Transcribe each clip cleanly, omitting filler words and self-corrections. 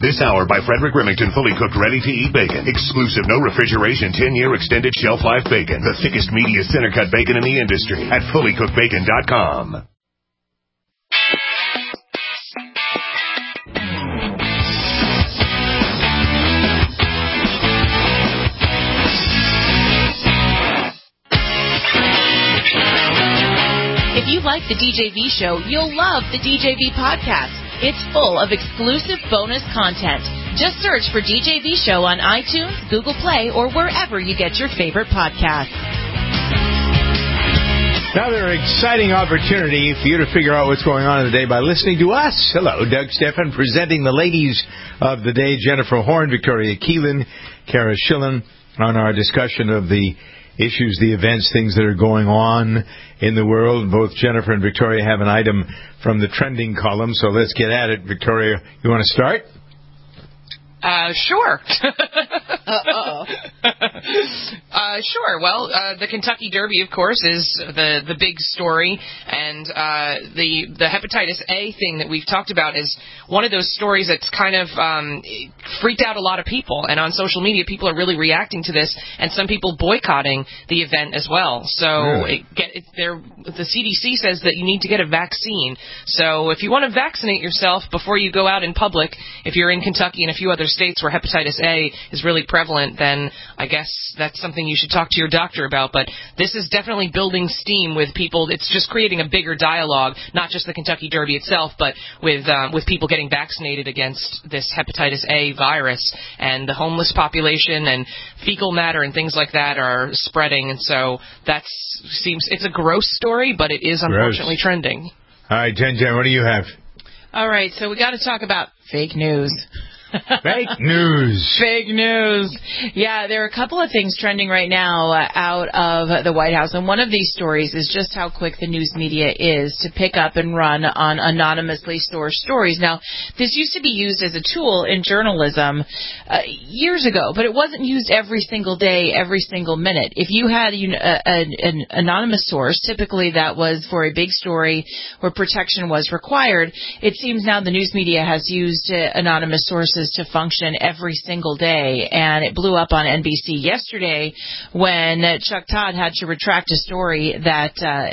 This hour by Frederick Remington, fully cooked, ready-to-eat bacon. Exclusive, no refrigeration, 10-year extended shelf life bacon. The thickest, meatiest, center-cut bacon in the industry at fullycookedbacon.com. If you like the DJV show, you'll love the DJV podcast. It's full of exclusive bonus content. Just search for DJV show on iTunes, Google Play, or wherever you get your favorite podcasts. Another exciting opportunity for you to figure out what's going on in the day by listening to us. Hello, Doug Stephan, presenting the ladies of the day, Jennifer Horn, Victoria Keelan, Kara Schillen, on our discussion of the issues, the events, things that are going on in the world. Both Jennifer and Victoria have an item from the trending column, so let's get at it. Victoria, you want to start? Sure. Sure. Well, the Kentucky Derby, of course, is the big story, and the hepatitis A thing that we've talked about is one of those stories that's kind of freaked out a lot of people, and on social media, people are really reacting to this, and some people boycotting the event as well. So the CDC says that you need to get a vaccine. So if you want to vaccinate yourself before you go out in public, if you're in Kentucky and a few other states where hepatitis A is really prevalent, then I guess that's something you should talk to your doctor about. But this is definitely building steam with people. It's just creating a bigger dialogue, not just the Kentucky Derby itself, but with people getting vaccinated against this hepatitis A virus. And the homeless population and fecal matter and things like that are spreading. And so it's a gross story, but it is unfortunately trending. All right, Jen, what do you have? All right, so we got to talk about fake news. Fake news. Fake news. Yeah, there are a couple of things trending right now out of the White House, and one of these stories is just how quick the news media is to pick up and run on anonymously sourced stories. Now, this used to be used as a tool in journalism years ago, but it wasn't used every single day, every single minute. If you had an anonymous source, typically that was for a big story where protection was required, it seems now the news media has used anonymous sources to function every single day, and it blew up on NBC yesterday when Chuck Todd had to retract a story that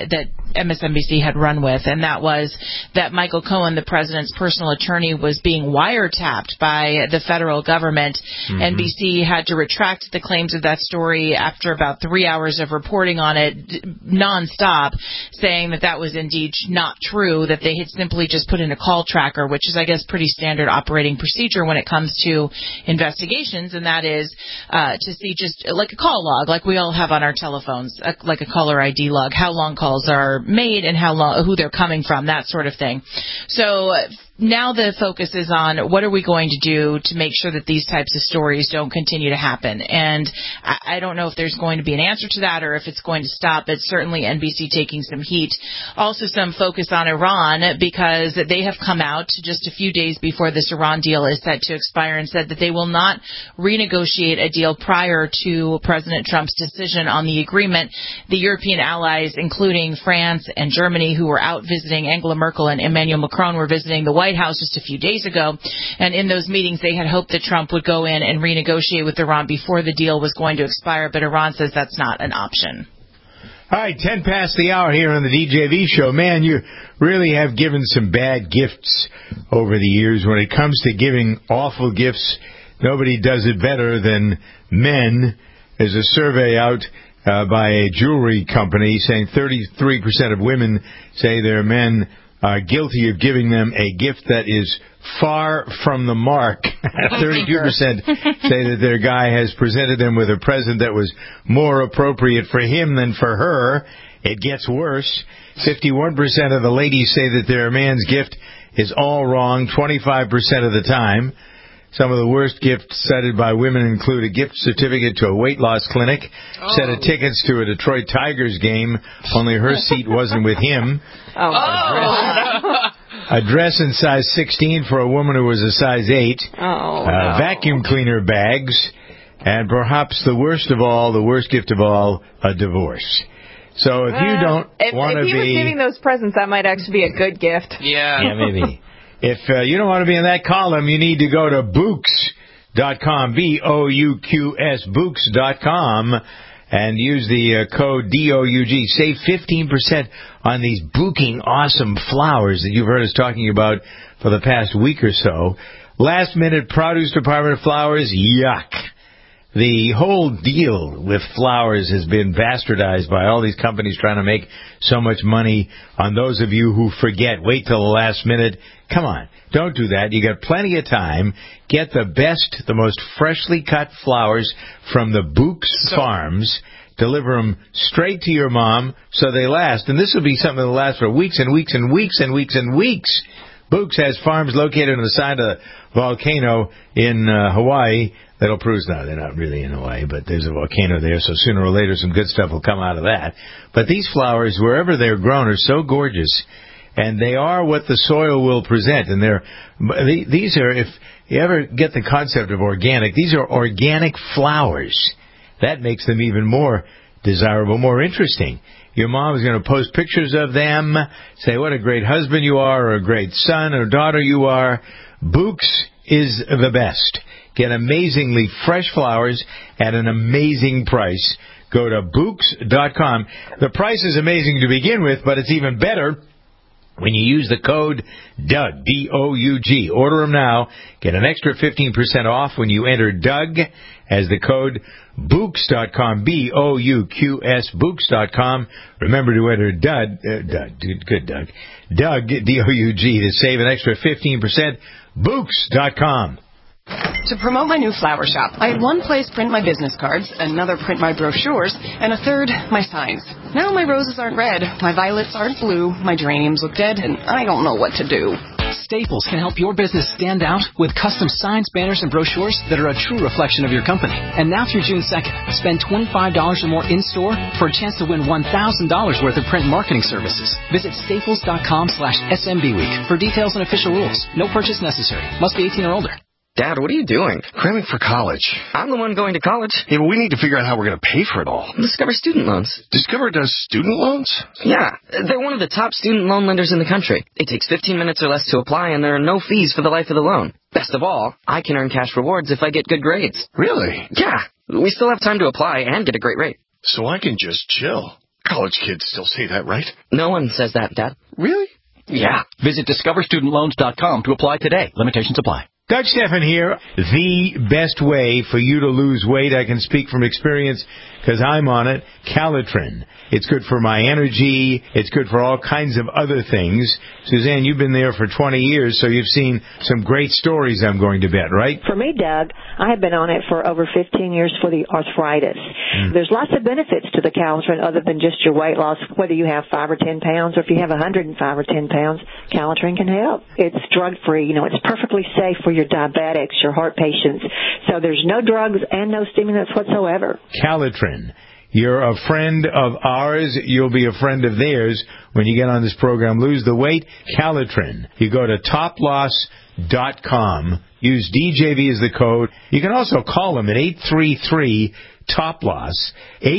MSNBC had run with, and that was that Michael Cohen, the president's personal attorney, was being wiretapped by the federal government. Mm-hmm. NBC had to retract the claims of that story after about 3 hours of reporting on it nonstop, saying that was indeed not true, that they had simply just put in a call tracker, which is, I guess, pretty standard operating procedure when it comes to investigations, and that is to see just like a call log, like we all have on our telephones, like a caller ID log, how long calls are made and who they're coming from, that sort of thing. So now the focus is on what are we going to do to make sure that these types of stories don't continue to happen. And I don't know if there's going to be an answer to that or if it's going to stop. It's certainly NBC taking some heat. Also some focus on Iran, because they have come out just a few days before this Iran deal is set to expire and said that they will not renegotiate a deal prior to President Trump's decision on the agreement. The European allies, including France and Germany, who were out visiting, Angela Merkel and Emmanuel Macron were visiting the White House just a few days ago, and in those meetings they had hoped that Trump would go in and renegotiate with Iran before the deal was going to expire, but Iran says that's not an option. All right, 10 past the hour here on the DJV show. Man, you really have given some bad gifts over the years. When it comes to giving awful gifts, nobody does it better than men. There's a survey out by a jewelry company saying 33% of women say their men are guilty of giving them a gift that is far from the mark. 32% say that their guy has presented them with a present that was more appropriate for him than for her. It gets worse. 51% of the ladies say that their man's gift is all wrong 25% of the time. Some of the worst gifts cited by women include a gift certificate to a weight loss clinic, set of tickets to a Detroit Tigers game, only her seat wasn't with him. A dress in size 16 for a woman who was a size 8. Vacuum cleaner bags. And perhaps the worst gift of all, a divorce. So if you don't want to be... If he was giving those presents, that might actually be a good gift. Yeah. Yeah, maybe. If you don't want to be in that column, you need to go to Bouqs.com, B-O-U-Q-S, Bouqs.com, and use the code DOUG. Save 15% on these bouquing awesome flowers that you've heard us talking about for the past week or so. Last-minute produce department flowers, yuck. The whole deal with flowers has been bastardized by all these companies trying to make so much money on those of you who forget. Wait till the last minute. Come on, don't do that. You got plenty of time. Get the best, the most freshly cut flowers from the Bouqs Farms. Deliver them straight to your mom so they last. And this will be something that will last for weeks and weeks and weeks and weeks and weeks. Bouqs has farms located on the side of the volcano in Hawaii. That'll prove, no, they're not really in Hawaii, but there's a volcano there, so sooner or later some good stuff will come out of that. But these flowers, wherever they're grown, are so gorgeous, and they are what the soil will present. And these are, if you ever get the concept of organic, these are organic flowers. That makes them even more desirable, more interesting. Your mom is going to post pictures of them, say what a great husband you are, or a great son or daughter you are. Bouqs is the best. Get amazingly fresh flowers at an amazing price. Go to Bouqs.com. The price is amazing to begin with, but it's even better when you use the code DOUG, D-O-U-G. Order them now. Get an extra 15% off when you enter DOUG as the code Bouqs.com, B-O-U-Q-S, Bouqs.com. Remember to enter DOUG, D-O-U-G, to save an extra 15%. Bouqs.com. To promote my new flower shop, I had one place print my business cards, another print my brochures, and a third my signs. Now my roses aren't red, my violets aren't blue, my geraniums look dead, and I don't know what to do. Staples can help your business stand out with custom signs, banners, and brochures that are a true reflection of your company. And now through June 2nd, spend $25 or more in-store for a chance to win $1,000 worth of print marketing services. Visit staples.com/SMBweek for details and official rules. No purchase necessary. Must be 18 or older. Dad, what are you doing? Cramming for college. I'm the one going to college. Yeah, but we need to figure out how we're going to pay for it all. Discover Student Loans. Discover does student loans? Yeah, they're one of the top student loan lenders in the country. It takes 15 minutes or less to apply, and there are no fees for the life of the loan. Best of all, I can earn cash rewards if I get good grades. Really? Yeah, we still have time to apply and get a great rate. So I can just chill. College kids still say that, right? No one says that, Dad. Really? Yeah. Visit discoverstudentloans.com to apply today. Limitations apply. Doug Stephan here. The best way for you to lose weight, I can speak from experience because I'm on it, Calitrin. It's good for my energy. It's good for all kinds of other things. Suzanne, you've been there for 20 years, so you've seen some great stories, I'm going to bet, right? For me, Doug, I have been on it for over 15 years for the arthritis. There's lots of benefits to the Calitrin other than just your weight loss, whether you have 5 or 10 pounds or if you have 105 or 10 pounds, Calitrin can help. It's drug-free. You know, it's perfectly safe for your diabetics, your heart patients. So there's no drugs and no stimulants whatsoever. Calitrin. You're a friend of ours. You'll be a friend of theirs when you get on this program. Lose the weight. Calitrin. You go to toploss.com. Use DJV as the code. You can also call them at 833-TOP-LOSS,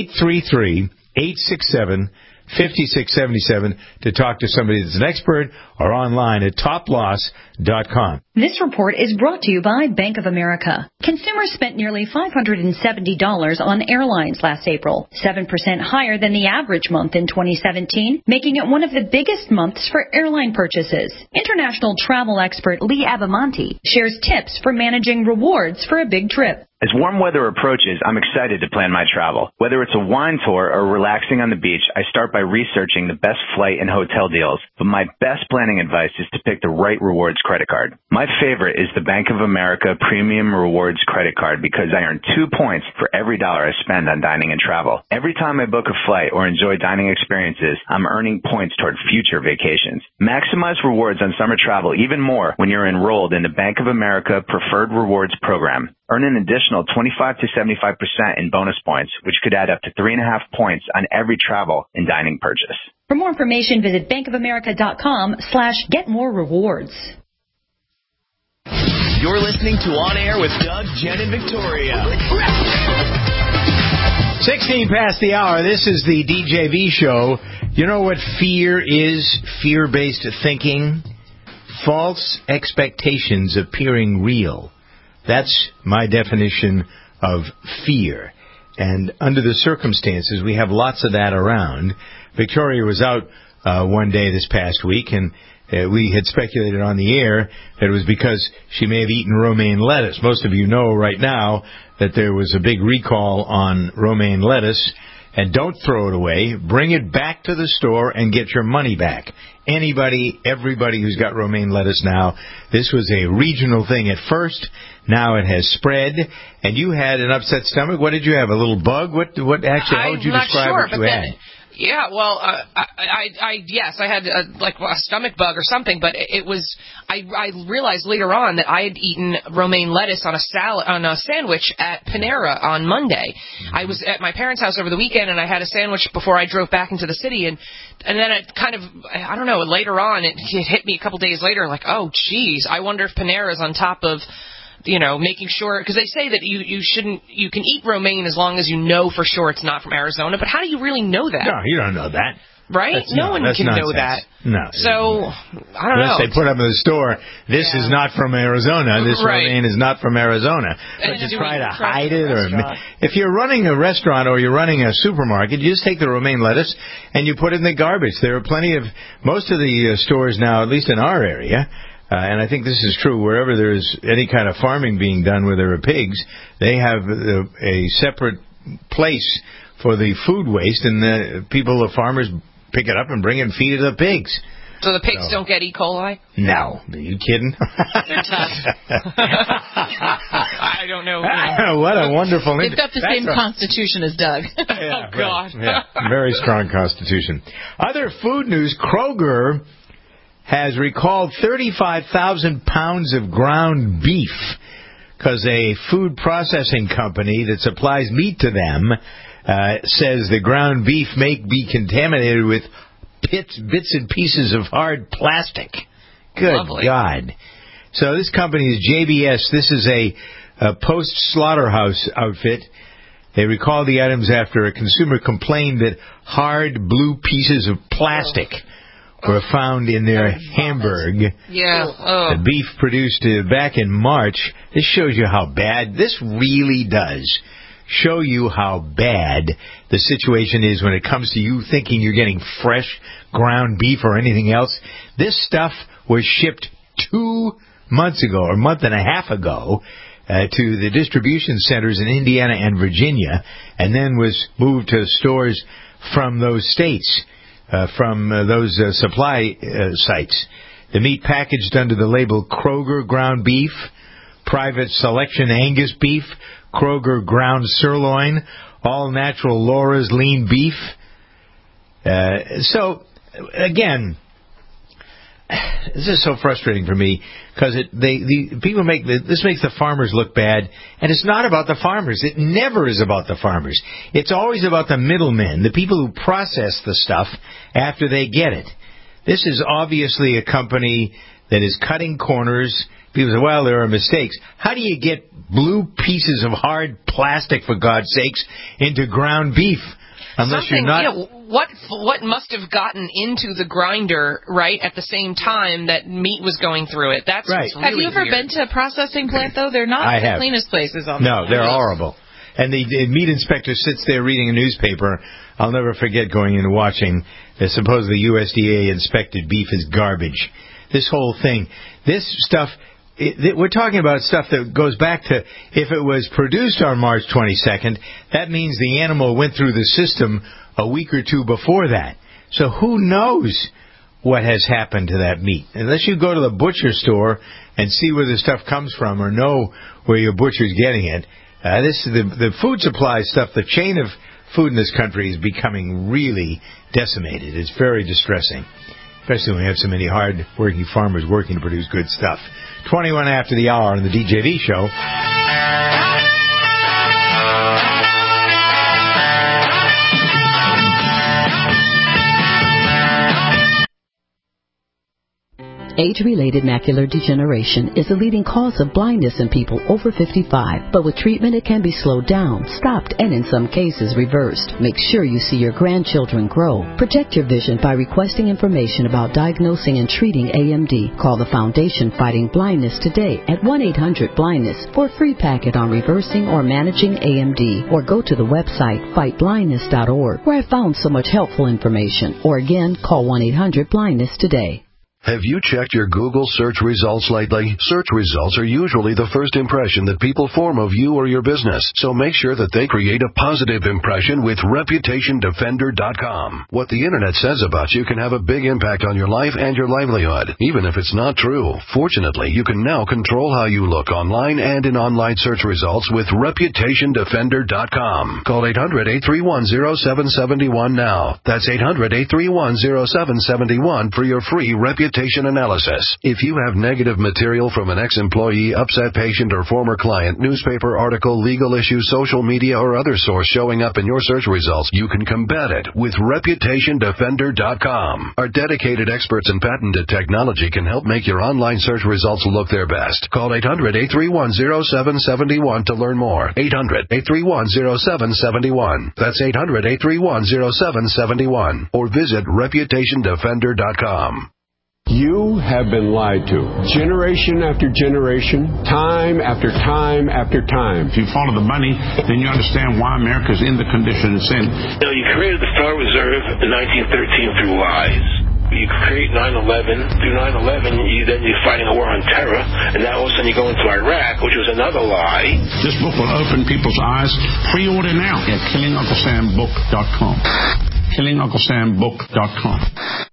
833-867-5677 to talk to somebody that's an expert or online at toploss.com. This report is brought to you by Bank of America. Consumers spent nearly $570 on airlines last April, 7% higher than the average month in 2017, making it one of the biggest months for airline purchases. International travel expert Lee Abamonte shares tips for managing rewards for a big trip. As warm weather approaches, I'm excited to plan my travel. Whether it's a wine tour or relaxing on the beach, I start by researching the best flight and hotel deals. But my best planning advice is to pick the right rewards credit card. My favorite is the Bank of America Premium Rewards credit card because I earn 2 points for every dollar I spend on dining and travel. Every time I book a flight or enjoy dining experiences, I'm earning points toward future vacations. Maximize rewards on summer travel even more when you're enrolled in the Bank of America Preferred Rewards program. Earn an additional 25 to 75% in bonus points, which could add up to 3.5 points on every travel and dining purchase. For more information, visit bankofamerica.com/getmorerewards. You're listening to On Air with Doug, Jen, and Victoria. 16 past the hour. This is the DJV show. You know what fear is? Fear-based thinking. false expectations appearing real. That's my definition of fear. And under the circumstances, we have lots of that around. Victoria was out one day this past week, and we had speculated on the air that it was because she may have eaten romaine lettuce. Most of you know right now that there was a big recall on romaine lettuce. And don't throw it away. Bring it back to the store and get your money back. Everybody who's got romaine lettuce now, this was a regional thing at first. Now it has spread. And you had an upset stomach. What did you have? A little bug? What actually? How would you describe what you had? Yeah, well, yes, I had like a stomach bug or something, but it was. I realized later on that I had eaten romaine lettuce on a sandwich at Panera on Monday. I was at my parents' house over the weekend, and I had a sandwich before I drove back into the city, and then it kind of, I don't know, later on it hit me a couple days later, like, oh, geez, I wonder if Panera's on top of, making sure, because they say that you can eat romaine as long as you know for sure it's not from Arizona, but how do you really know that? No, you don't know that. Right? No one can know that. No. So, I don't know. Unless they put up in the store, this is not from Arizona, this romaine is not from Arizona. But to try to hide it, or if you're running a restaurant or you're running a supermarket, you just take the romaine lettuce and you put it in the garbage. There are most of the stores now, at least in our area, and I think this is true wherever there's any kind of farming being done where there are pigs, they have a separate place for the food waste, and the farmers pick it up and bring it and feed it to the pigs. So the pigs don't get E. coli? No. Are you kidding? They're tough. I don't know. What a wonderful... They've got the same constitution as Doug. Yeah, oh, God. Yeah, very strong constitution. Other food news, Kroger has recalled 35,000 pounds of ground beef because a food processing company that supplies meat to them says the ground beef may be contaminated with bits and pieces of hard plastic. Good Lovely. God. So this company is JBS. This is a post-slaughterhouse outfit. They recalled the items after a consumer complained that hard blue pieces of plastic were found in their Hamburg. Yeah. The beef produced back in March. This shows you how bad. This really does show you how bad the situation is when it comes to you thinking you're getting fresh ground beef or anything else. This stuff was shipped 2 months ago, or a month and a half ago, to the distribution centers in Indiana and Virginia, and then was moved to stores from those states, from those supply sites. The meat packaged under the label Kroger ground beef, Private Selection Angus beef, Kroger ground sirloin, all natural Laura's lean beef. So, again, this is so frustrating for me because people this makes the farmers look bad, and it's not about the farmers. It never is about the farmers. It's always about the middlemen, the people who process the stuff after they get it. This is obviously a company that is cutting corners. People say, well, there are mistakes. How do you get blue pieces of hard plastic, for God's sakes, into ground beef? Unless you're not... what must have gotten into the grinder, right, at the same time that meat was going through it? That's right. Really have you ever weird. been to a processing plant, though? They're not the cleanest places on the planet. No, they're horrible. And the meat inspector sits there reading a newspaper. I'll never forget going in and watching. Supposedly USDA inspected beef is garbage. This whole thing. This stuff... we're talking about stuff that goes back to if it was produced on March 22nd, that means the animal went through the system a week or two before that. So who knows what has happened to that meat? Unless you go to the butcher store and see where the stuff comes from or know where your butcher's getting it. The food supply stuff, the chain of food in this country is becoming really decimated. It's very distressing, especially when we have so many hard-working farmers working to produce good stuff. 21 after the hour on the DJV show. Age-related macular degeneration is the leading cause of blindness in people over 55, but with treatment it can be slowed down, stopped, and in some cases reversed. Make sure you see your grandchildren grow. Protect your vision by requesting information about diagnosing and treating AMD. Call the Foundation Fighting Blindness today at 1-800-BLINDNESS for a free packet on reversing or managing AMD, or go to the website fightblindness.org, where I found so much helpful information. Or again, call 1-800-BLINDNESS today. Have you checked your Google search results lately? Search results are usually the first impression that people form of you or your business, so make sure that they create a positive impression with ReputationDefender.com. What the Internet says about you can have a big impact on your life and your livelihood, even if it's not true. Fortunately, you can now control how you look online and in online search results with ReputationDefender.com. Call 800-831-0771 now. That's 800-831-0771 for your free reputation analysis. If you have negative material from an ex-employee, upset patient, or former client, newspaper article, legal issue, social media, or other source showing up in your search results, you can combat it with ReputationDefender.com. Our dedicated experts in patented technology can help make your online search results look their best. Call 800-831-0771 to learn more. 800-831-0771. That's 800-831-0771. Or visit ReputationDefender.com. You have been lied to. Generation after generation, time after time after time. If you follow the money, then you understand why America's in the condition it's in. You created the Federal Reserve in 1913 through lies. You create 9/11. Through 9/11, you're fighting a war on terror, and now all of a sudden you go into Iraq, which was another lie. This book will open people's eyes. Pre-order now at KillingUncleSamBook.com. KillingUncleSamBook.com.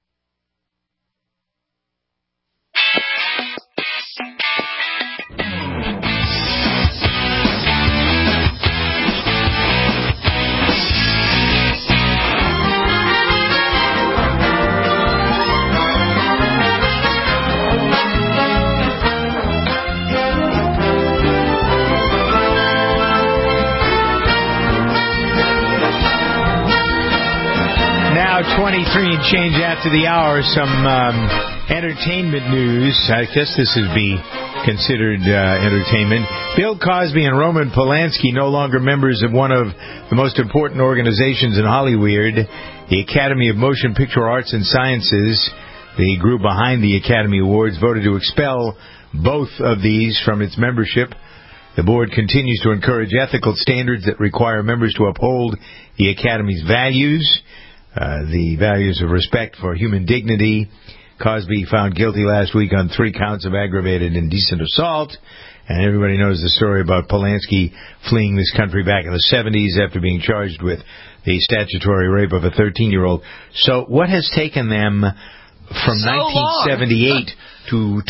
Now 23 and change after the hour. Some entertainment news. I guess this would be considered entertainment. Bill Cosby and Roman Polanski no longer members of one of the most important organizations in Hollywood, the Academy of Motion Picture Arts and Sciences. The group behind the Academy Awards voted to expel both of these from its membership. The board continues to encourage ethical standards that require members to uphold the Academy's values, the values of respect for human dignity. Cosby found guilty last week on 3 counts of aggravated indecent assault. And everybody knows the story about Polanski fleeing this country back in the 70s after being charged with the statutory rape of a 13-year-old. So what has taken them from 1978 to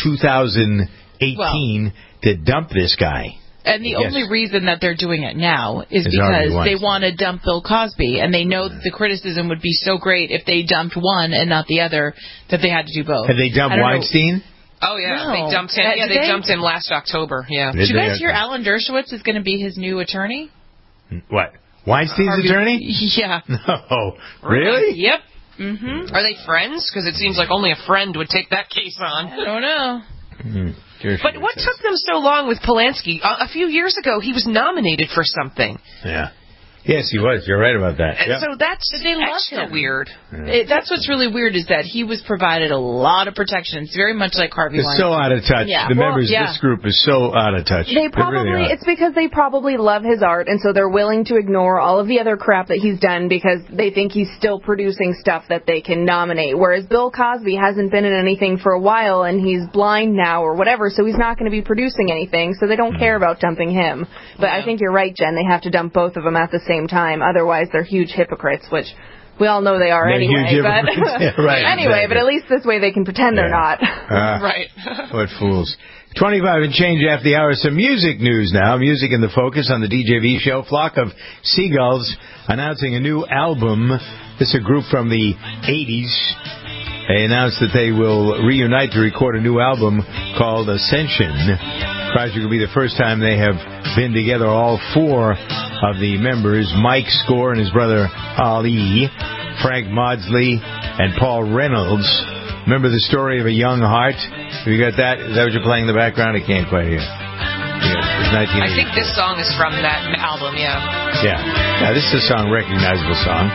2018 to dump this guy? And the only reason that they're doing it now is because they want to dump Bill Cosby, and they know that the criticism would be so great if they dumped one and not the other that they had to do both. Have they dumped Weinstein? Oh, yeah. No. They dumped him. Yeah, they dumped him last October. Yeah. Did you guys hear Alan Dershowitz is going to be his new attorney? What? Weinstein's attorney? Yeah. No. Really? Yep. Mm-hmm. Are they friends? Because it seems like only a friend would take that case on. I don't know. But what took them so long with Polanski? A few years ago, he was nominated for something. Yeah. Yes, he was. You're right about that. Yep. So that's extra weird. That's what's really weird is that he was provided a lot of protection. It's very much like Harvey Weinstein. It's so out of touch. Yeah. The members of this group is so out of touch. They probably it's because they probably love his art, and so they're willing to ignore all of the other crap that he's done because they think he's still producing stuff that they can nominate. Whereas Bill Cosby hasn't been in anything for a while, and he's blind now or whatever, so he's not going to be producing anything, so they don't care about dumping him. But I think you're right, Jen. They have to dump both of them at the same time. Otherwise, they're huge hypocrites, which we all know they are anyway. But anyway, but at least this way they can pretend they're not. Right. What fools. 25 and change after the hour. Some music news now. Music in the focus on the DJV show. Flock of Seagulls announcing a new album. This is a group from the 80s. They announced that they will reunite to record a new album called Ascension. The project will be the first time they have been together, all 4 of the members, Mike Score and his brother Ali, Frank Maudsley, and Paul Reynolds. Remember the story of a young heart? Have you got that? Is that what you're playing in the background? I can't quite hear. Yeah, it's 1980. I think this song is from that album, yeah. Yeah, this is a song, recognizable song.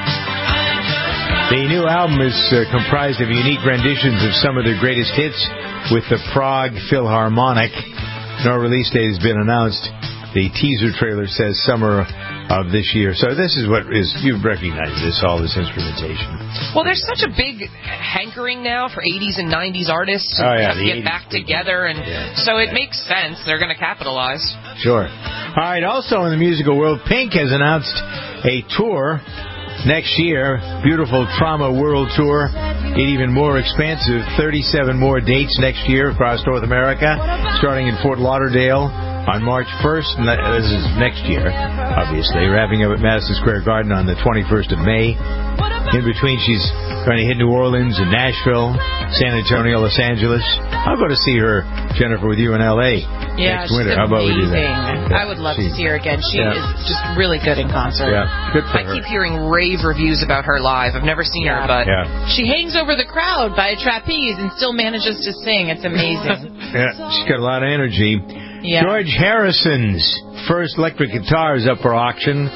The new album is comprised of unique renditions of some of their greatest hits with the Prague Philharmonic. No release date has been announced. The teaser trailer says summer of this year. So this is what is, you've recognized this, all this instrumentation. Well, there's such a big hankering now for 80s and 90s artists to get back together, and so it makes sense. They're going to capitalize. Sure. All right, also in the musical world, Pink has announced a tour next year, beautiful Trauma World Tour, even more expansive, 37 more dates next year across North America, starting in Fort Lauderdale on March 1st, and this is next year, obviously, wrapping up at Madison Square Garden on the 21st of May. In between, she's going to hit New Orleans and Nashville, San Antonio, Los Angeles. I'll go to see her, Jennifer, with you in L.A. next winter. How about we do that? Yeah, I would love to see her again. She is just really good in concert. Yeah, good for her. I keep hearing rave reviews about her live. I've never seen her, but she hangs over the crowd by a trapeze and still manages to sing. It's amazing. She's got a lot of energy. Yeah. George Harrison's first electric guitar is up for auction.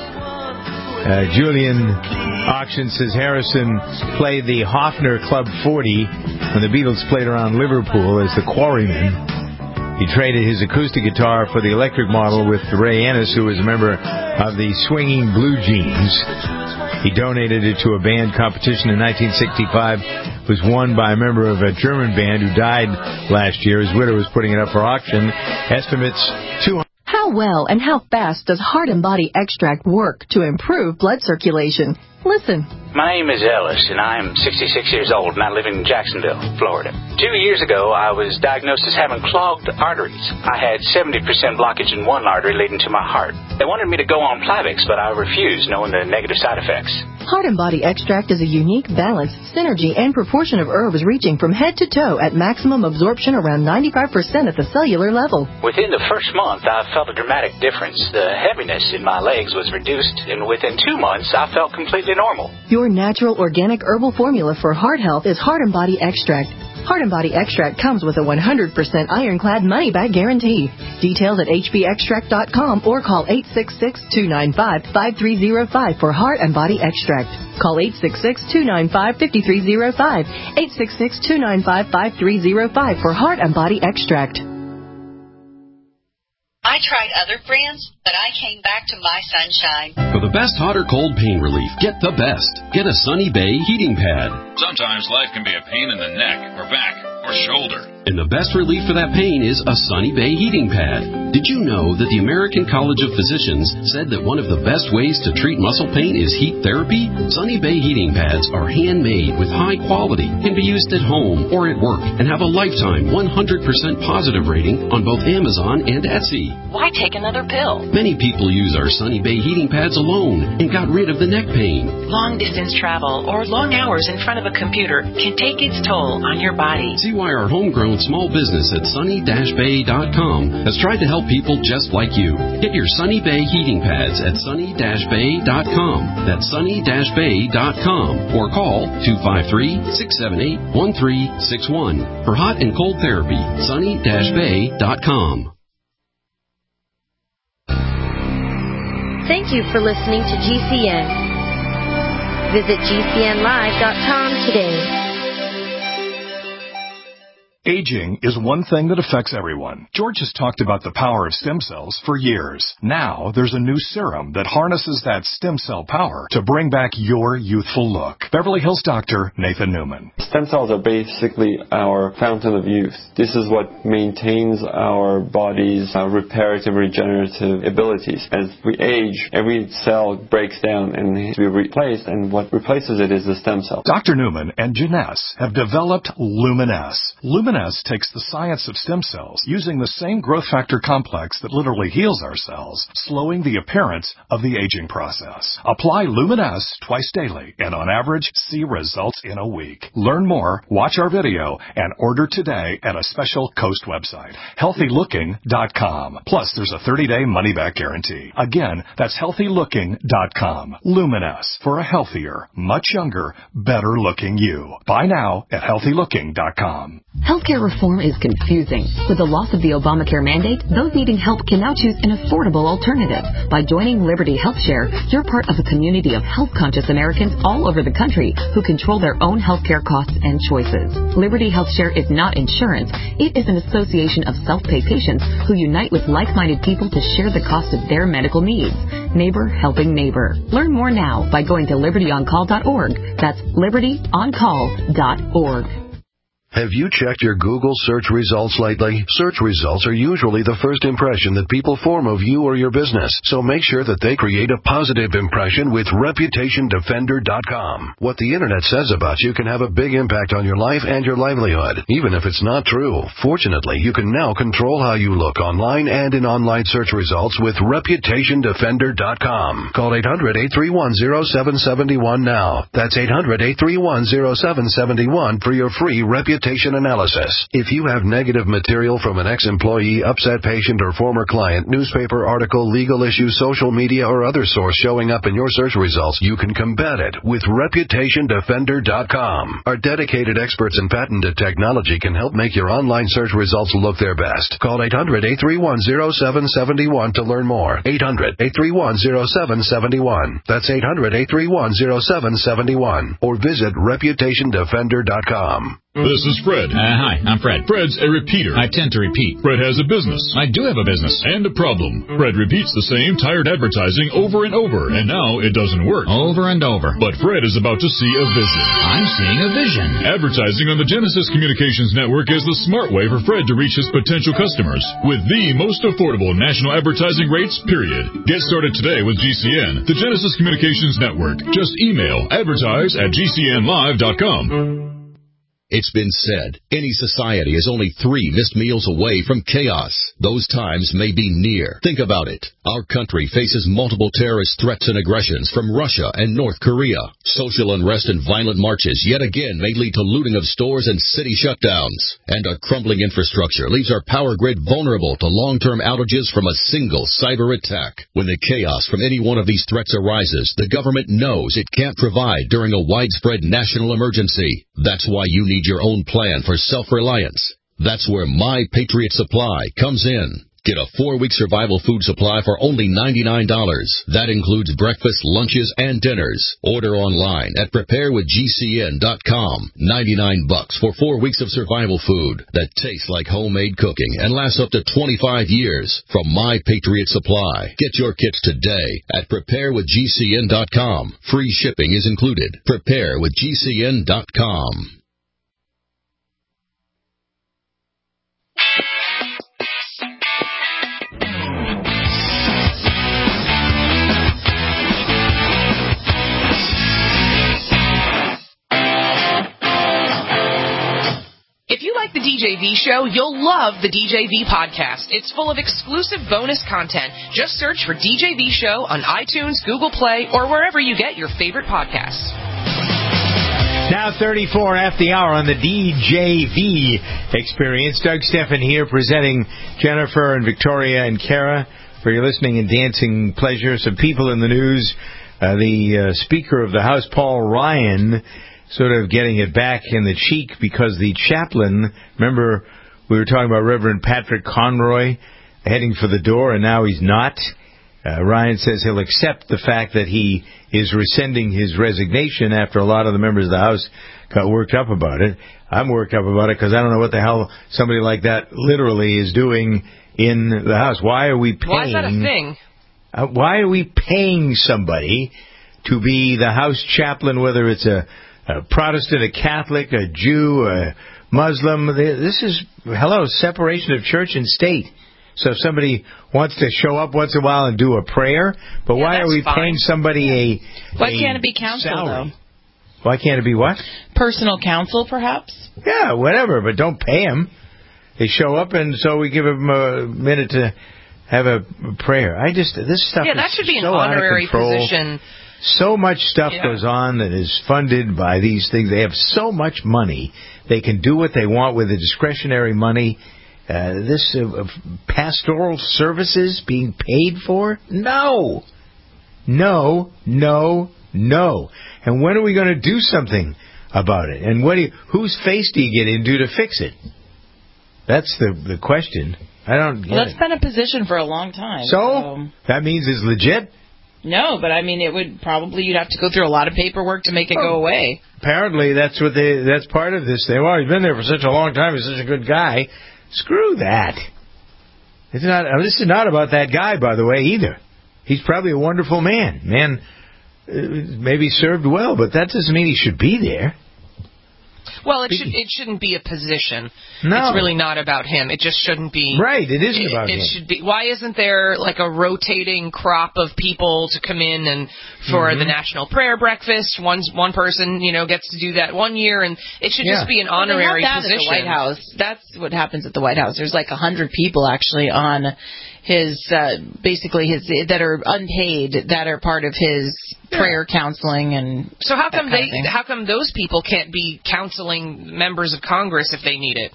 Julian Auction says Harrison played the Hofner Club 40 when the Beatles played around Liverpool as the Quarrymen. He traded his acoustic guitar for the electric model with Ray Ennis, who was a member of the Swinging Blue Jeans. He donated it to a band competition in 1965. Was won by a member of a German band who died last year. His widow was putting it up for auction. Estimates $200. How well and how fast does Heart and Body Extract work to improve blood circulation? Listen. My name is Ellis, and I am 66 years old, and I live in Jacksonville, Florida. 2 years ago, I was diagnosed as having clogged arteries. I had 70% blockage in one artery leading to my heart. They wanted me to go on Plavix, but I refused, knowing the negative side effects. Heart and Body Extract is a unique balance, synergy, and proportion of herbs reaching from head to toe at maximum absorption around 95% at the cellular level. Within the first month, I felt a dramatic difference. The heaviness in my legs was reduced, and within 2 months, I felt completely normal. Your natural organic herbal formula for heart health is Heart and Body Extract. Heart and Body Extract comes with a 100% ironclad money-back guarantee. Details at hbextract.com or call 866-295-5305 for Heart and Body Extract. Call 866-295-5305. 866-295-5305 for Heart and Body Extract. I tried other brands, but I came back to My Sunshine. For the best hot or cold pain relief, get the best. Get a Sunny Bay heating pad. Sometimes life can be a pain in the neck or back or shoulder. And the best relief for that pain is a Sunny Bay heating pad. Did you know that the American College of Physicians said that one of the best ways to treat muscle pain is heat therapy? Sunny Bay heating pads are handmade with high quality, can be used at home or at work, and have a lifetime 100% positive rating on both Amazon and Etsy. Why take another pill? Many people use our Sunny Bay heating pads alone and got rid of the neck pain. Long distance travel or long hours in front of a computer can take its toll on your body. See why our homegrown small business at sunny-bay.com has tried to help people just like you. Get your Sunny Bay heating pads at sunny-bay.com. That's sunny-bay.com or call 253-678-1361 for hot and cold therapy. sunny-bay.com. Thank you for listening to GCN. Visit GCNlive.com today. Aging is one thing that affects everyone. George has talked about the power of stem cells for years. Now, there's a new serum that harnesses that stem cell power to bring back your youthful look. Beverly Hills doctor Nathan Newman. Stem cells are basically our fountain of youth. This is what maintains our body's reparative, regenerative abilities. As we age, every cell breaks down and needs to be replaced, and what replaces it is the stem cell. Dr. Newman and Janess have developed Luminesce. Luminesce Luminesce takes the science of stem cells using the same growth factor complex that literally heals our cells, slowing the appearance of the aging process. Apply Luminesce twice daily and on average see results in a week. Learn more, watch our video, and order today at a special Coast website, healthylooking.com. Plus, there's a 30-day money-back guarantee. Again, that's healthylooking.com. Luminesce, for a healthier, much younger, better-looking you. Buy now at healthylooking.com. Healthcare reform is confusing. With the loss of the Obamacare mandate, those needing help can now choose an affordable alternative. By joining Liberty HealthShare, you're part of a community of health-conscious Americans all over the country who control their own healthcare costs and choices. Liberty HealthShare is not insurance. It is an association of self-pay patients who unite with like-minded people to share the cost of their medical needs. Neighbor helping neighbor. Learn more now by going to libertyoncall.org. That's libertyoncall.org. Have you checked your Google search results lately? Search results are usually the first impression that people form of you or your business, so make sure that they create a positive impression with ReputationDefender.com. What the Internet says about you can have a big impact on your life and your livelihood, even if it's not true. Fortunately, you can now control how you look online and in online search results with ReputationDefender.com. Call 800-831-0771 now. That's 800-831-0771 for your free reputation analysis. If you have negative material from an ex-employee, upset patient, or former client, newspaper article, legal issue, social media, or other source showing up in your search results, you can combat it with ReputationDefender.com. Our dedicated experts in patented technology can help make your online search results look their best. Call 800-831-0771 to learn more. 800-831-0771. That's 800-831-0771. Or visit ReputationDefender.com. This is Fred. Hi, I'm Fred. Fred's a repeater. I tend to repeat. Fred has a business. I do have a business. And a problem. Fred repeats the same tired advertising over and over, and now it doesn't work. Over and over. But Fred is about to see a vision. I'm seeing a vision. Advertising on the Genesis Communications Network is the smart way for Fred to reach his potential customers with the most affordable national advertising rates, period. Get started today with GCN, the Genesis Communications Network. Just email advertise@gcnlive.com. It's been said, any society is only 3 missed meals away from chaos. Those times may be near. Think about it. Our country faces multiple terrorist threats and aggressions from Russia and North Korea. Social unrest and violent marches yet again may lead to looting of stores and city shutdowns. And a crumbling infrastructure leaves our power grid vulnerable to long-term outages from a single cyber attack. When the chaos from any one of these threats arises, the government knows it can't provide during a widespread national emergency. That's why you need your own plan for self-reliance. That's where My Patriot Supply comes in. Get a 4-week survival food supply for only $99. That includes breakfast, lunches, and dinners. Order online at preparewithgcn.com. $99 for 4 weeks of survival food that tastes like homemade cooking and lasts up to 25 years from My Patriot Supply. Get your kits today at preparewithgcn.com. Free shipping is included. Preparewithgcn.com. If you like the DJV show, you'll love the DJV podcast. It's full of exclusive bonus content. Just search for DJV show on iTunes, Google Play, or wherever you get your favorite podcasts. Now 34 after the hour on the DJV experience. Doug Steffen here presenting Jennifer and Victoria and Kara for your listening and dancing pleasure. Some people in the news. The Speaker of the House, Paul Ryan, sort of getting it back in the cheek because the chaplain, remember we were talking about Reverend Patrick Conroy heading for the door, and now he's not. Ryan says he'll accept the fact that he is rescinding his resignation after a lot of the members of the House got worked up about it. I'm worked up about it because I don't know what the hell somebody like that literally is doing in the House. Why are we paying... Why is that a thing? Why are we paying somebody to be the House chaplain, whether it's a Protestant, a Catholic, a Jew, a Muslim? This is, separation of church and state. So if somebody wants to show up once in a while and do a prayer, but why are we paying somebody Why can't it be counsel, salary? though? Why can't it be what? Personal counsel, perhaps? Yeah, whatever, but don't pay them. They show up, and so we give them a minute to have a prayer. This stuff that is should be so an honorary out of control. position. So much stuff goes on that is funded by these things. They have so much money. They can do what they want with the discretionary money. This pastoral services being paid for? No. No, no, no. And when are we going to do something about it? And whose face do you get into to fix it? That's the question. I don't get it. That's been a position for a long time. So that means it's legit? No, but I mean, you'd have to go through a lot of paperwork to make it go away. Apparently, that's part of this thing. Well, he's been there for such a long time. He's such a good guy. Screw that. This is not about that guy, by the way, either. He's probably a wonderful man. Maybe served well, but that doesn't mean he should be there. Well, it shouldn't be a position. No. It's really not about him. It just shouldn't be. Right, it isn't about him. It should be. Why isn't there like a rotating crop of people to come in and for the National Prayer Breakfast? One person, gets to do that 1 year, and it should just be an honorary position. At the White House. That's what happens at the White House. There's like 100 people actually on his that are unpaid, that are part of his prayer counseling. And so how come those people can't be counseling members of Congress if they need it?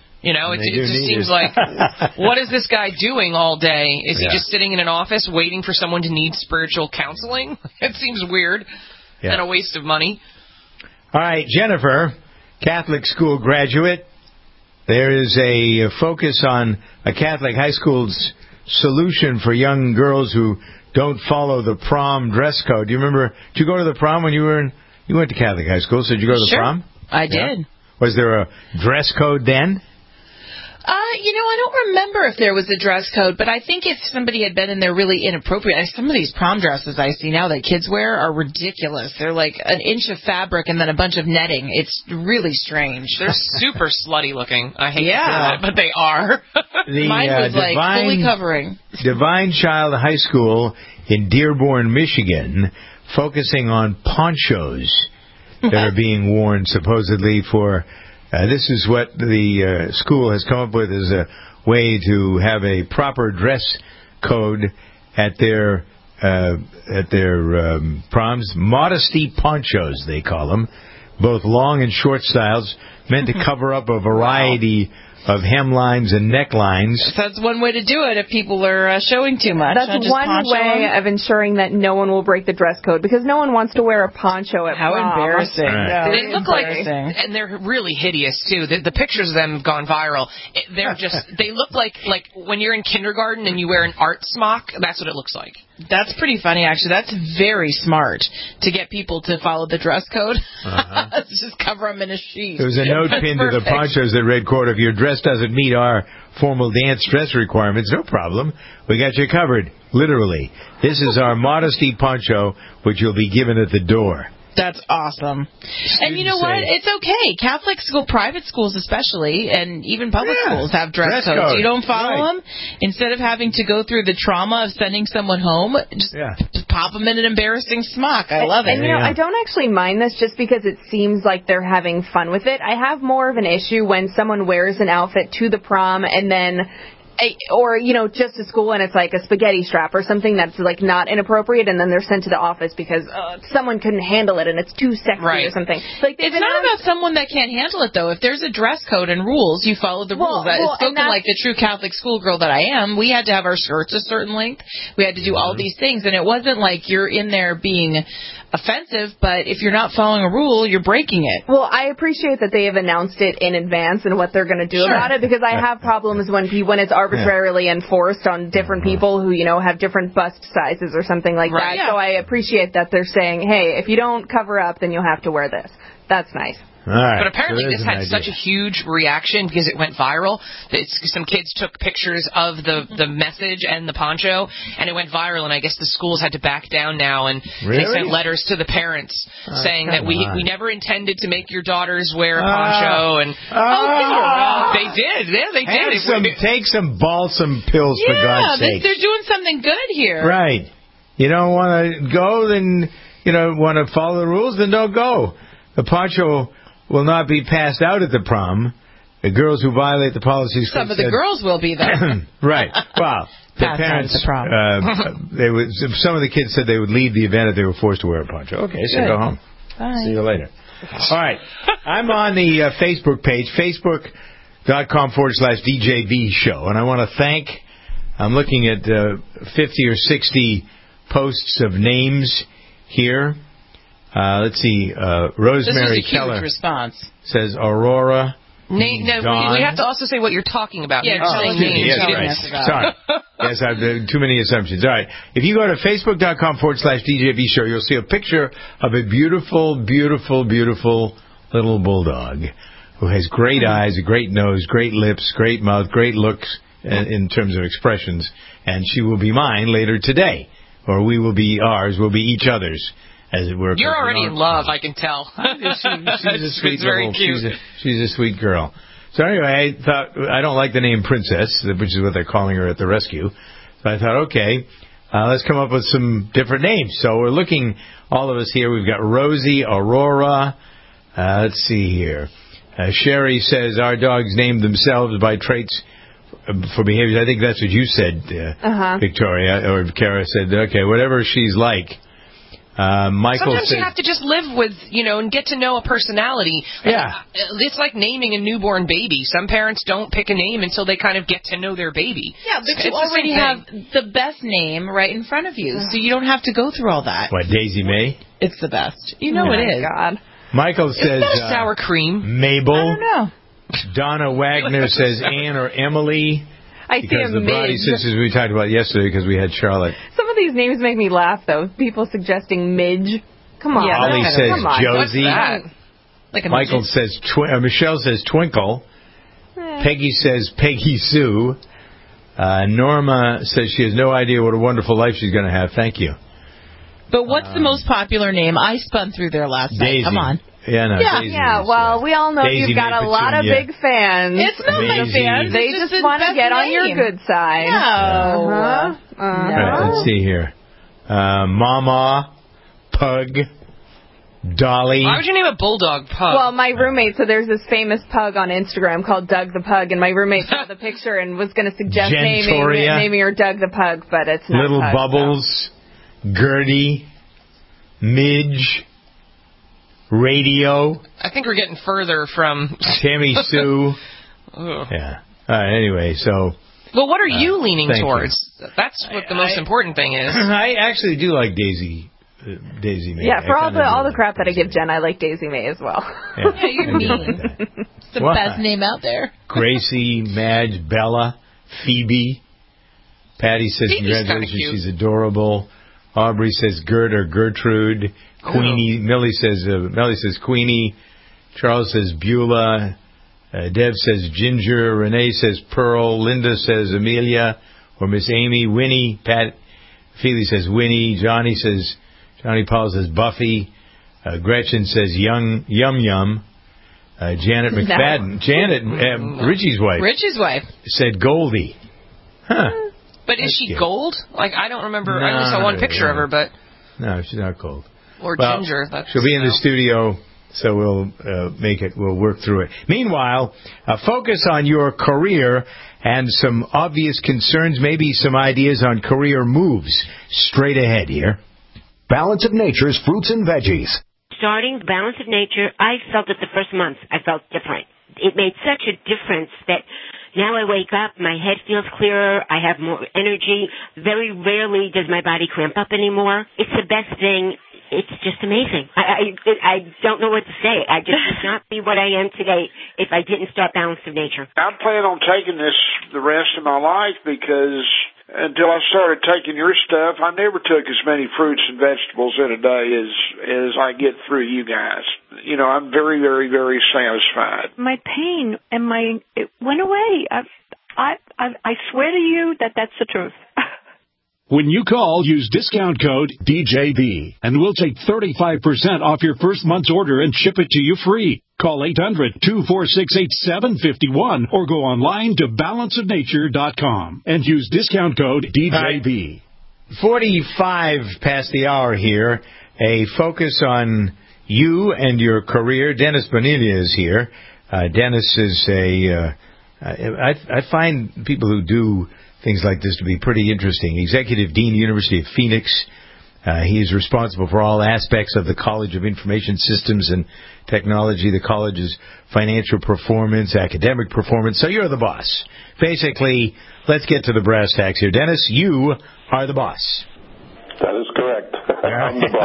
It just seems like, what is this guy doing all day? Is he just sitting in an office waiting for someone to need spiritual counseling? It seems weird and a waste of money. All right, Jennifer, Catholic school graduate. There is a focus on a Catholic high school's solution for young girls who don't follow the prom dress code. Do you remember? Did you go to the prom when you went to Catholic high school? So did you go to the prom? I did. Was there a dress code then? I don't remember if there was a dress code, but I think if somebody had been in there really inappropriate, some of these prom dresses I see now that kids wear are ridiculous. They're like an inch of fabric and then a bunch of netting. It's really strange. They're super slutty looking. I hate to say that, but they are. Mine was fully covering. Divine Child High School in Dearborn, Michigan, focusing on ponchos that are being worn supposedly for... this is what the school has come up with as a way to have a proper dress code at their proms. Modesty ponchos, they call them, both long and short styles, meant to cover up a variety of hemlines and necklines. That's one way to do it if people are showing too much. That's one way of ensuring that no one will break the dress code, because no one wants to wear a poncho at prom. How embarrassing. Right. They look like, and they're really hideous too. The pictures of them have gone viral. They look like when you're in kindergarten and you wear an art smock. That's what it looks like. That's pretty funny, actually. That's very smart to get people to follow the dress code. Just cover them in a sheet. There was a note pinned to the ponchos that read, quote, "If your dress doesn't meet our formal dance dress requirements, no problem. We got you covered." Literally. This is our modesty poncho, which you'll be given at the door. That's awesome. And you know what? It's okay. Catholic school, private schools especially, and even public schools have dress codes. You don't follow them, instead of having to go through the trauma of sending someone home, just pop them in an embarrassing smock. I love it. And I don't actually mind this just because it seems like they're having fun with it. I have more of an issue when someone wears an outfit to the prom and then... or, just to school and it's like a spaghetti strap or something that's like not inappropriate, and then they're sent to the office because someone couldn't handle it and it's too sexy or something. Like, it's not about someone that can't handle it, though. If there's a dress code and rules, you follow the rules. It's spoken like the true Catholic schoolgirl that I am. We had to have our skirts a certain length. We had to do all these things, and it wasn't like you're in there being offensive, but if you're not following a rule, you're breaking it. Well, I appreciate that they have announced it in advance and what they're going to do about it, because I have problems when it's arbitrarily enforced on different people who, have different bust sizes or something like that. So I appreciate that they're saying, hey, if you don't cover up, then you'll have to wear this. That's nice. All right. But apparently this had such a huge reaction because it went viral. Some kids took pictures of the message and the poncho, and it went viral, and I guess the schools had to back down now, and they sent letters to the parents saying that we never intended to make your daughters wear a poncho, and they did. Yeah, they did. Take some balsam pills, for God's sake. They're doing something good here. Right. You don't want to go, then you don't want to follow the rules, then don't go. The poncho will not be passed out at the prom. The girls who violate the policies... Some of the girls will be there. Right. Well, the parents... some of the kids said they would leave the event if they were forced to wear a poncho. Okay, so go home. Bye. See you later. All right. I'm on the Facebook page, facebook.com/DJV show. And I want to thank... I'm looking at 50 or 60 posts of names here. Let's see. Rosemary this was a Keller huge response. Says Aurora. We have to also say what you're talking about. Yeah, yes, right. Sorry. Yes, I've too many assumptions. All right. If you go to facebook.com/DJV show, you'll see a picture of a beautiful, beautiful, beautiful little bulldog who has great eyes, a great nose, great lips, great mouth, great looks in terms of expressions. And she will be mine later today. Or we will be ours, we'll be each other's. As it were. You're already in love, I can tell. She's a sweet very cute. She's a sweet girl. So anyway, I thought, I don't like the name Princess, which is what they're calling her at the rescue. So I thought, okay, let's come up with some different names. So we're looking, all of us here, we've got Rosie, Aurora. Let's see here. Sherry says our dogs named themselves by traits for behaviors. I think that's what you said, Victoria, or Kara said, okay, whatever she's like. Michael Sometimes says, you have to just live with, and get to know a personality. Yeah. It's like naming a newborn baby. Some parents don't pick a name until they kind of get to know their baby. Yeah, but you already have the best name right in front of you, so you don't have to go through all that. What, Daisy May? It's the best. You know it is. God. Michael says, sour cream. Mabel. I don't know. Donna Wagner says Anne or Emily. I see because a the Brody sisters we talked about yesterday because we had Charlotte. Some of these names make me laugh, though. People suggesting Midge. Come on. Ollie says Josie. Like Michael says, Michelle says Twinkle. Peggy says Peggy Sue. Norma says she has no idea what a wonderful life she's going to have. Thank you. But what's the most popular name? I spun through there last Daisy. night. Come on. Yeah, no, yeah, Daisy well, we all know Daisy you've got a lot of big fans. It's not my fans. They just want to get on your good side. No. Right, let's see here. Mama, Pug, Dolly. Why would you name a bulldog Pug? Well, my roommate, so there's this famous pug on Instagram called Doug the Pug, and my roommate saw the picture and was going to suggest naming her Doug the Pug, but it's not Little Pug, Bubbles, Gertie, Midge, Radio. I think we're getting further from Tammy Sue. Yeah. Anyway, so. Well, what are you leaning towards? You. That's what the most important thing is. I actually do like Daisy May. Yeah, for all the crap that I give Jen, I like Daisy May as well. Yeah, you're mean. It's the best name out there. Gracie, Madge, Bella, Phoebe. Patty says Phoebe's congratulations, she's adorable. Aubrey says Gert or Gertrude. Queenie. Millie says Queenie. Charles says Beulah. Deb says Ginger. Renee says Pearl. Linda says Amelia or Miss Amy. Winnie. Pat. Feely says Winnie. Johnny Paul says Buffy. Gretchen says Yum Yum. Janet McFadden. Richie's wife. Said Goldie. Huh. But is she gold? Like, I don't remember. I only saw one picture of her, but. No, she's not gold. Or Ginger. She'll be in the studio, so we'll we'll work through it. Meanwhile, focus on your career and some obvious concerns, maybe some ideas on career moves. Straight ahead here. Balance of Nature's fruits and veggies. Starting Balance of Nature, I felt it the first month. I felt different. It made such a difference that now I wake up, my head feels clearer, I have more energy. Very rarely does my body cramp up anymore. It's the best thing. It's just amazing. I don't know what to say. I just would not be what I am today if I didn't start Balance of Nature. I plan on taking this the rest of my life because until I started taking your stuff, I never took as many fruits and vegetables in a day as I get through you guys. I'm very, very, very satisfied. My pain and it went away. I swear to you that's the truth. When you call, use discount code DJB, and we'll take 35% off your first month's order and ship it to you free. Call 800-246-8751 or go online to balanceofnature.com and use discount code DJB. 45 past the hour here. A focus on you and your career. Dennis Bonilla is here. Dennis is I find people who do things like this to be pretty interesting. Executive Dean, University of Phoenix. He is responsible for all aspects of the College of Information Systems and Technology, the college's financial performance, academic performance. So you're the boss. Basically, let's get to the brass tacks here. Dennis, you are the boss. That is correct. I'm the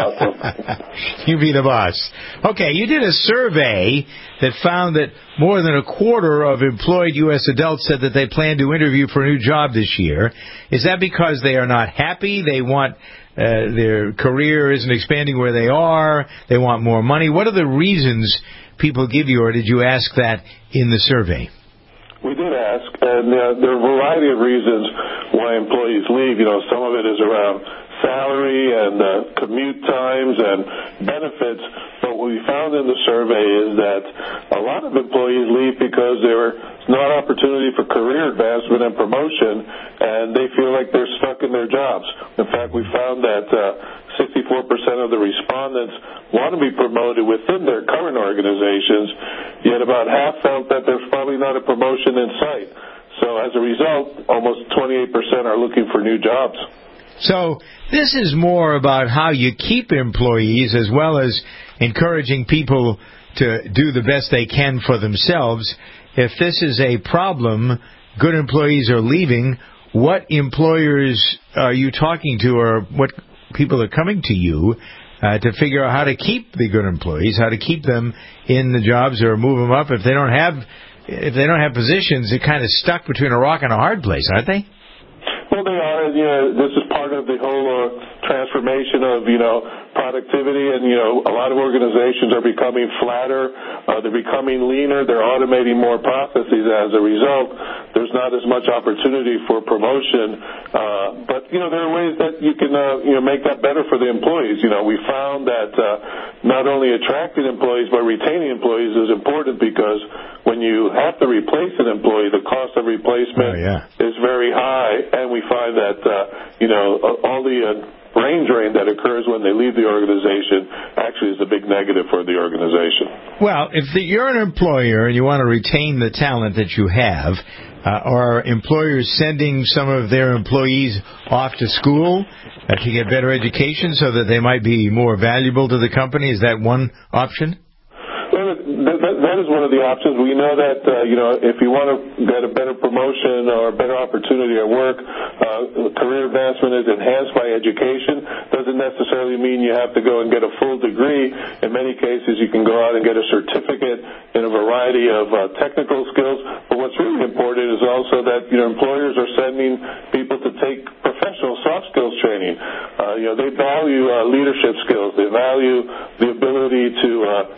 boss. You be the boss. Okay, you did a survey that found that more than a quarter of employed U.S. adults said that they plan to interview for a new job this year. Is that because they are not happy? They want their career isn't expanding where they are. They want more money. What are the reasons people give you, or did you ask that in the survey? We did ask, and there are a variety of reasons why employees leave. Some of it is around salary and commute times and benefits. But what we found in the survey is that a lot of employees leave because there's not opportunity for career advancement and promotion, and they feel like they're stuck in their jobs. In fact, we found that 64% of the respondents want to be promoted within their current organizations, yet about half felt that there's probably not a promotion in sight. So as a result, almost 28% are looking for new jobs. So this is more about how you keep employees as well as encouraging people to do the best they can for themselves. If this is a problem, good employees are leaving, what employers are you talking to, or what people are coming to you to figure out how to keep the good employees, how to keep them in the jobs or move them up? If they don't have positions, they're kind of stuck between a rock and a hard place, aren't they? Well, they are. This is part of the whole transformation of, productivity, and, a lot of organizations are becoming flatter. They're becoming leaner. They're automating more processes. As a result, there's not as much opportunity for promotion. But, there are ways that you can, make that better for the employees. We found that not only attracting employees, but retaining employees is important, because when you have to replace an employee, the cost of replacement is very high, and we find that, all the brain drain that occurs when they leave the organization actually is a big negative for the organization. Well, if you're an employer and you want to retain the talent that you have, are employers sending some of their employees off to school to get better education so that they might be more valuable to the company? Is that one option? Well, that is one of the options. We know that, if you want to get a better promotion or a better opportunity at work, career advancement is enhanced by education. Doesn't necessarily mean you have to go and get a full degree. In many cases, you can go out and get a certificate in a variety of technical skills. But what's really important is also that, employers are sending people to take professional soft skills training. They value leadership skills. They value the ability to,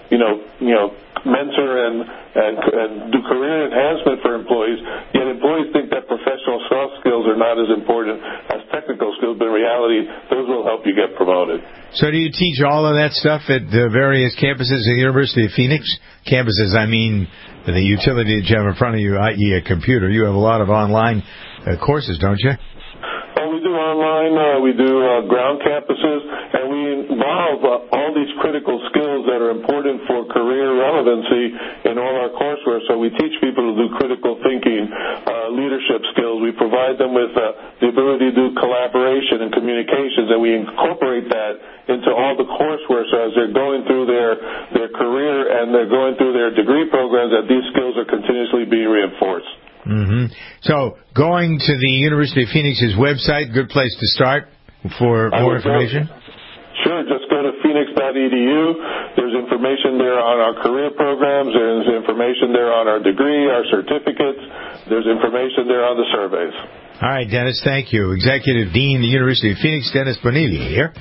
mentor and do career enhancement for employees. Yet employees think that professional soft skills are not as important as technical skills, but in reality, those will help you get promoted. So do you teach all of that stuff at the various campuses at the University of Phoenix? Campuses, I mean the utility that you have in front of you, i.e. a computer. You have a lot of online courses, don't you? We do online, we do ground campuses, and we involve all these critical skills that are important for career relevancy in all our coursework. So we teach people to do critical thinking, leadership skills. We provide them with the ability to do collaboration and communications, and we incorporate that into all the coursework. So as they're going through their career and they're going through their degree programs, that these skills are continuously being reinforced. Mm-hmm. So going to the University of Phoenix's website, good place to start for more information? Sure, just go to phoenix.edu. There's information there on our career programs. There's information there on our degree, our certificates. There's information there on the surveys. All right, Dennis, thank you. Executive Dean, the University of Phoenix, Dennis Bonilla here.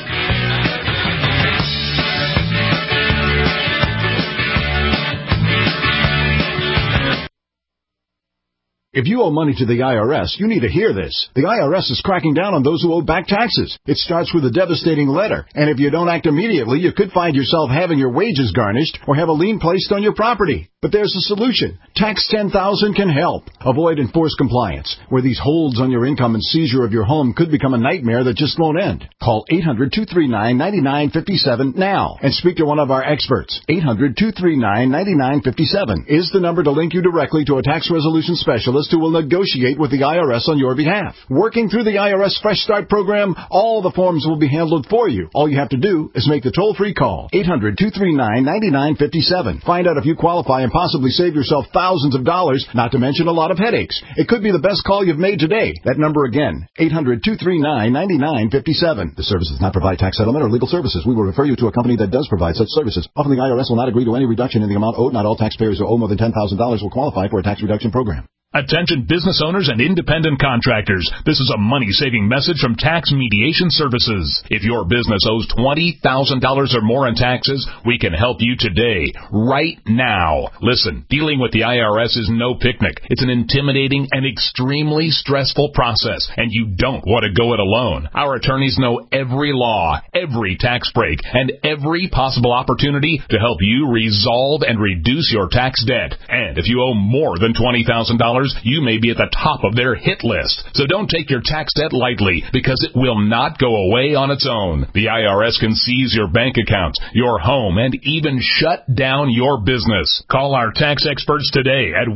If you owe money to the IRS, you need to hear this. The IRS is cracking down on those who owe back taxes. It starts with a devastating letter, and if you don't act immediately, you could find yourself having your wages garnished or have a lien placed on your property. But there's a solution. Tax 10,000 can help. Avoid enforced compliance, where these holds on your income and seizure of your home could become a nightmare that just won't end. Call 800-239-9957 now and speak to one of our experts. 800-239-9957 is the number to link you directly to a tax resolution specialist who will negotiate with the IRS on your behalf. Working through the IRS Fresh Start program, all the forms will be handled for you. All you have to do is make the toll-free call. 800-239-9957. Find out if you qualify and possibly save yourself thousands of dollars, not to mention a lot of headaches. It could be the best call you've made today. That number again, 800-239-9957. The service does not provide tax settlement or legal services. We will refer you to a company that does provide such services. Often the IRS will not agree to any reduction in the amount owed. Not all taxpayers who owe more than $10,000 will qualify for a tax reduction program. Attention business owners and independent contractors. This is a money-saving message from Tax Mediation Services. If your business owes $20,000 or more in taxes, we can help you today, right now. Listen, dealing with the IRS is no picnic. It's an intimidating and extremely stressful process, and you don't want to go it alone. Our attorneys know every law, every tax break, and every possible opportunity to help you resolve and reduce your tax debt. And if you owe more than $20,000, you may be at the top of their hit list. So don't take your tax debt lightly, because it will not go away on its own. The IRS can seize your bank accounts, your home, and even shut down your business. Call our tax experts today at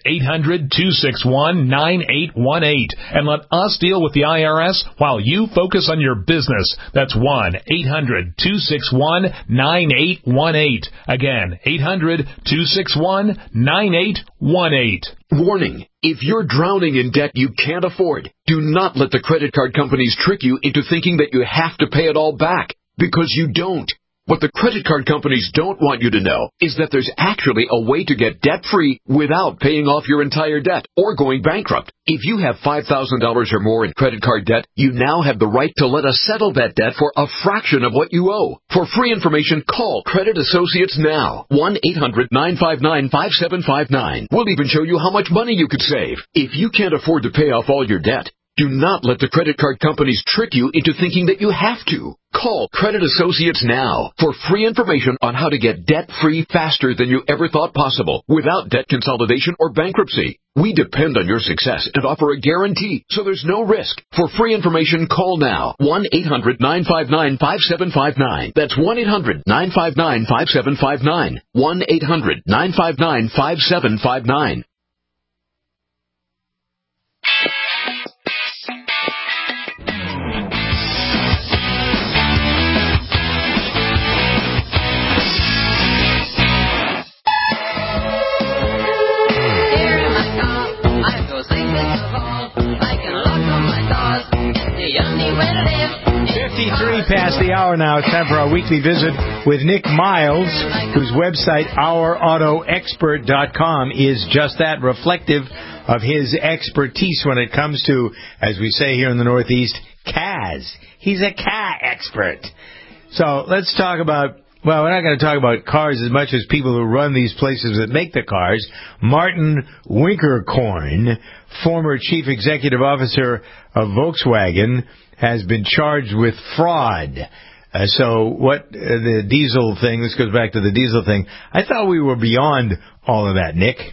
1-800-261-9818 and let us deal with the IRS while you focus on your business. That's 1-800-261-9818. Again, 800-261-9818. Warning, if you're drowning in debt you can't afford, do not let the credit card companies trick you into thinking that you have to pay it all back, because you don't. What the credit card companies don't want you to know is that there's actually a way to get debt-free without paying off your entire debt or going bankrupt. If you have $5,000 or more in credit card debt, you now have the right to let us settle that debt for a fraction of what you owe. For free information, call Credit Associates now. 1-800-959-5759. We'll even show you how much money you could save. If you can't afford to pay off all your debt, do not let the credit card companies trick you into thinking that you have to. Call Credit Associates now for free information on how to get debt-free faster than you ever thought possible without debt consolidation or bankruptcy. We depend on your success and offer a guarantee, so there's no risk. For free information, call now. 1-800-959-5759. That's 1-800-959-5759. 1-800-959-5759. Past the hour now. It's time for our weekly visit with Nick Miles, whose website, OurAutoExpert.com, is just that, reflective of his expertise when it comes to, as we say here in the Northeast, CAS. He's a car expert. So let's talk about, well, we're not going to talk about cars as much as people who run these places that make the cars. Martin Winterkorn, former chief executive officer of Volkswagen, has been charged with fraud. So what the diesel thing, this goes back to the diesel thing. I thought we were beyond all of that, Nick.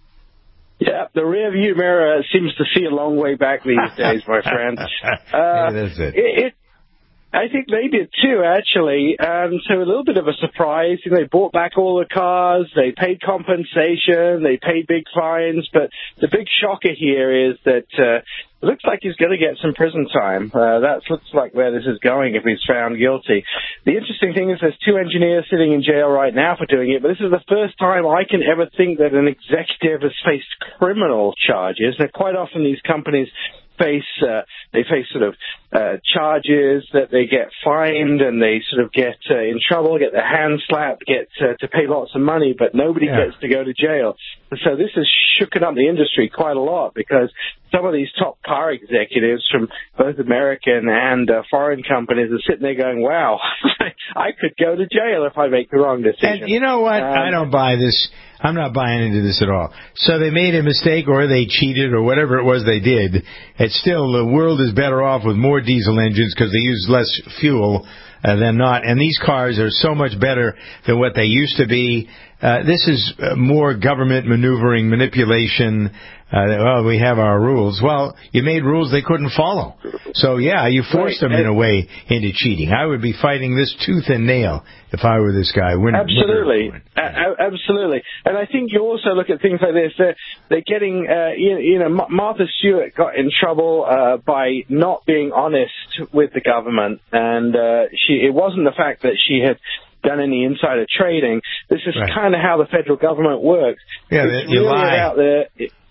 Yeah, the rear view mirror seems to see a long way back these days, my friend. That's it. I think they did too, actually. So a little bit of a surprise. They bought back all the cars, they paid compensation, they paid big fines, but the big shocker here is that it looks like he's going to get some prison time. That looks like where this is going if he's found guilty. The interesting thing is there's 2 engineers sitting in jail right now for doing it, but this is the first time I can ever think that an executive has faced criminal charges. Now, quite often these companies face sort of charges that they get fined and they sort of get in trouble, get their hands slapped, get to pay lots of money, but nobody gets to go to jail. And so this has shooken up the industry quite a lot, because some of these top car executives from both American and foreign companies are sitting there going, wow, I could go to jail if I make the wrong decision. And you know what? I don't buy this. I'm not buying into this at all. So they made a mistake, or they cheated, or whatever it was they did. It's still, the world is better off with more diesel engines because they use less fuel. than not. And these cars are so much better than what they used to be. This is more government maneuvering, manipulation. Well, we have our rules. Well, you made rules they couldn't follow. So, yeah, you forced them in a way into cheating. I would be fighting this tooth and nail if I were this guy. Absolutely. Absolutely. And I think you also look at things like this. They're getting, Martha Stewart got in trouble by not being honest with the government. And it wasn't the fact that she had done any insider trading. This is kind of how the federal government works. Yeah, you lie.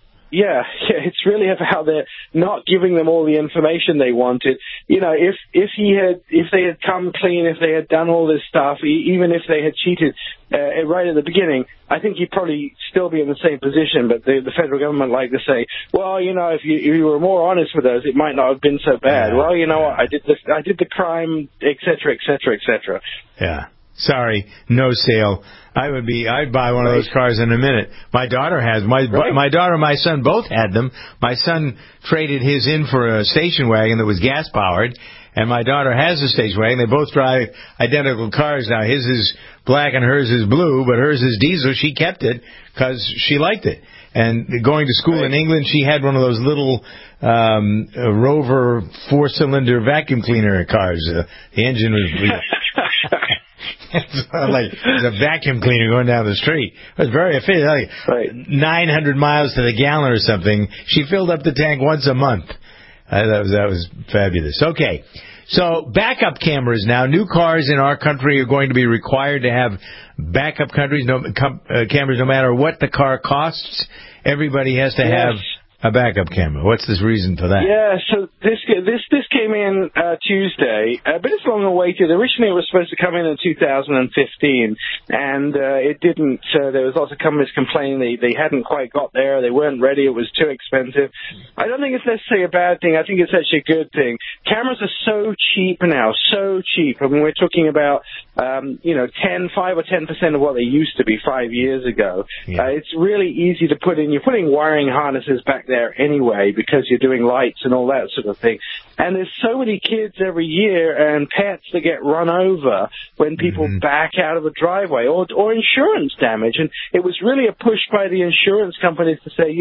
It's really about their not giving them all the information they wanted. If they had come clean, if they had done all this stuff, even if they had cheated right at the beginning, I think you'd probably still be in the same position. But the federal government like to say, well, if you were more honest with us, it might not have been so bad. Well, you know what? I did the crime, et cetera, et cetera, et cetera. Yeah. Sorry, no sale. I'd buy one of those cars in a minute. My daughter has. My daughter and my son both had them. My son traded his in for a station wagon that was gas powered, and my daughter has a station wagon. They both drive identical cars now. His is black and hers is blue, but hers is diesel. She kept it because she liked it. And going to school in England, she had one of those little Rover 4-cylinder vacuum cleaner cars. The engine was... It's like a vacuum cleaner going down the street. It was very efficient. Like 900 miles to the gallon or something. She filled up the tank once a month. That was fabulous. Okay. So backup cameras now. New cars in our country are going to be required to have backup cameras no matter what the car costs. Everybody has to have a backup camera. What's the reason for that? Yeah, so this came in Tuesday, but it's long awaited. Originally, it was supposed to come in 2015, and it didn't. There was lots of companies complaining they hadn't quite got there. They weren't ready. It was too expensive. I don't think it's necessarily a bad thing. I think it's actually a good thing. Cameras are so cheap now, so cheap. I mean, we're talking about 5 or 10% of what they used to be 5 years ago. Yeah. It's really easy to put in. You're putting wiring harnesses back there anyway because you're doing lights and all that sort of thing. And there's so many kids every year and pets that get run over when people back out of a driveway or insurance damage. And it was really a push by the insurance companies to say,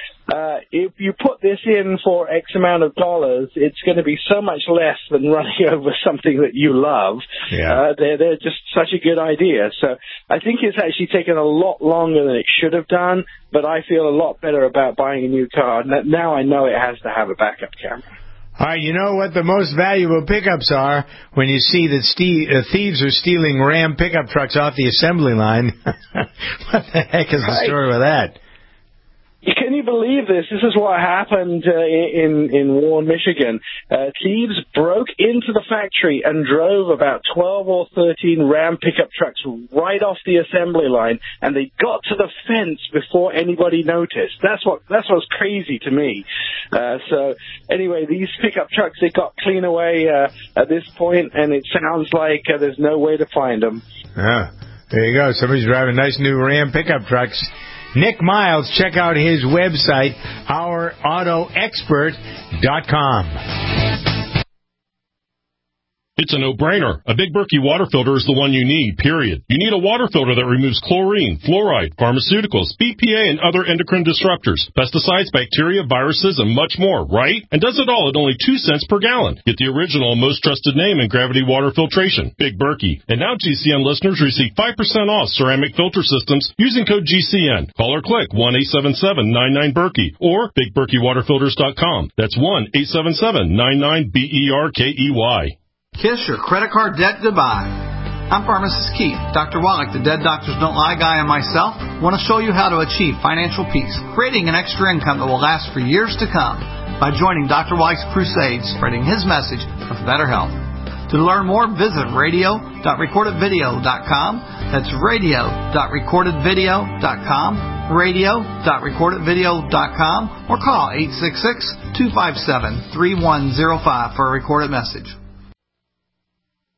if you put this in for X amount of dollars, it's going to be so much less than running over something that you love. Yeah. They're just such a good idea. So I think it's actually taken a lot longer than it should have done, but I feel a lot better about buying a new car. Now I know it has to have a backup camera. All right, you know what the most valuable pickups are when you see that thieves are stealing Ram pickup trucks off the assembly line. What the heck is the story with that? Can you believe this? This is what happened in Warren, Michigan. Thieves broke into the factory and drove about 12 or 13 Ram pickup trucks right off the assembly line, and they got to the fence before anybody noticed. That's what's crazy to me. So anyway, these pickup trucks, they got clean away at this point, and it sounds like there's no way to find them. There you go. Somebody's driving nice new Ram pickup trucks. Nick Miles, check out his website, OurAutoExpert.com. It's a no-brainer. A Big Berkey water filter is the one you need, period. You need a water filter that removes chlorine, fluoride, pharmaceuticals, BPA, and other endocrine disruptors, pesticides, bacteria, viruses, and much more, right? And does it all at only 2 cents per gallon. Get the original and most trusted name in gravity water filtration, Big Berkey. And now GCN listeners receive 5% off ceramic filter systems using code GCN. Call or click 1-877-99-BERKEY or BigBerkeyWaterFilters.com. That's 1-877-99-BERKEY. Kiss your credit card debt goodbye. I'm Pharmacist Keith. Dr. Wallach, the Dead Doctors Don't Lie guy, and myself want to show you how to achieve financial peace, creating an extra income that will last for years to come by joining Dr. Wallach's crusade, spreading his message of better health. To learn more, visit radio.recordedvideo.com. That's radio.recordedvideo.com, radio.recordedvideo.com, or call 866-257-3105 for a recorded message.